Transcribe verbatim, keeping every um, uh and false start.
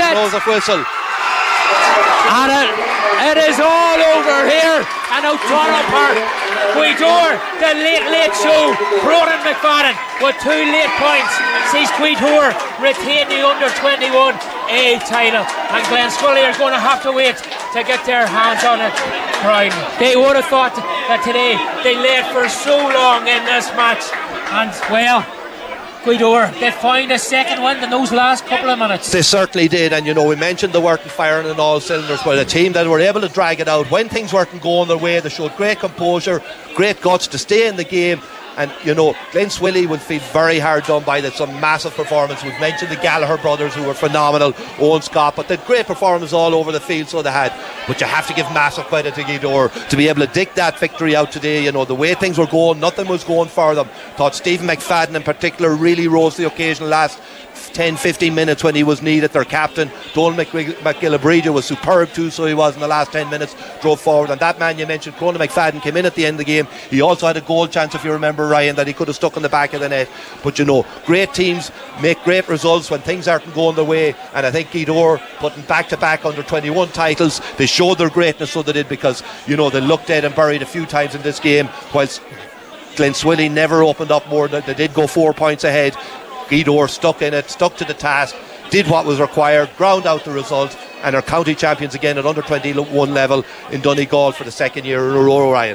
set. Joseph whistle. And it, it is all over here. And now Toronto Park, Guidor, the late, late show. Ronan McFadden with two late points sees Guidor retain the under twenty-one A title. And Glen Scully are going to have to wait to get their hands on it. Right. They would have thought that today they laid for so long in this match. And, well, Guidor, they find a second win in those last couple of minutes. They certainly did, and you know, we mentioned the working firing on all cylinders, but a team that were able to drag it out when things weren't going their way. They showed great composure, great guts to stay in the game. And you know, Glen Swilly will feel very hard done by that. Some massive performance. We've mentioned the Gallagher brothers who were phenomenal, Owen Scott, but they had great performance all over the field, so they had. But you have to give massive credit to Guidor to be able to dig that victory out today. You know, the way things were going, nothing was going for them. Thought Stephen McFadden in particular really rose to the occasion last ten fifteen minutes when he was needed. Their captain Donal McGillibregia was superb too, so he was in the last ten minutes, drove forward. And that man you mentioned, Conan McFadden, came in at the end of the game. He also had a goal chance, if you remember, Ryan, that he could have stuck in the back of the net. But you know, great teams make great results when things aren't going their way, and I think Guidor putting back to back under twenty-one titles, they showed their greatness, so they did, because you know, they looked dead and buried a few times in this game, whilst Glen Swilly never opened up more. They did go four points ahead. Guidor stuck in it, stuck to the task, did what was required, ground out the result, and are county champions again at under twenty-one level in Donegal for the second year in a row, Ryan.